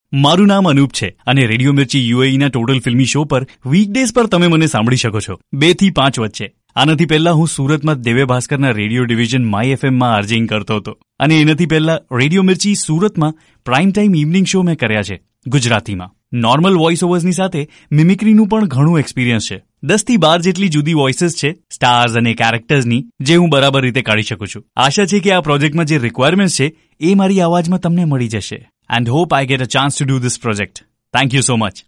મારું નામ અનૂપ છે અને રેડિયો મિર્ચી યુએઈના ટોટલ ફિલ્મી શો પર વીકડેઝ પર તમે મને સાંભળી શકો છો 2 થી 5 વચ્ચે. આનાથી પહેલા હું સુરતમાં દિવ્ય ભાસ્કરના રેડિયો ડિવિઝન માય એફએમમાં આરજેઇંગ કરતો હતો અને એનાથી પહેલા રેડિયો મિર્ચી સુરતમાં પ્રાઇમ ટાઈમ ઇવનિંગ શો મેં કર્યા છે ગુજરાતીમાં. નોર્મલ વોઇસ ઓવર્સની સાથે મિમિક્રીનું પણ ઘણું એક્સપિરિયન્સ છે. 10 થી 12 જેટલી જુદી વોઇસીસ છે સ્ટાર્સ અને કેરેક્ટર્સની જે હું બરાબર રીતે કાઢી શકું છું. આશા છે કે આ પ્રોજેક્ટમાં જે રિક્વાયરમેન્ટ્સ છે એ મારી અવાજમાં તમને મળી જશે. And hope I get a chance to do this project. Thank you so much.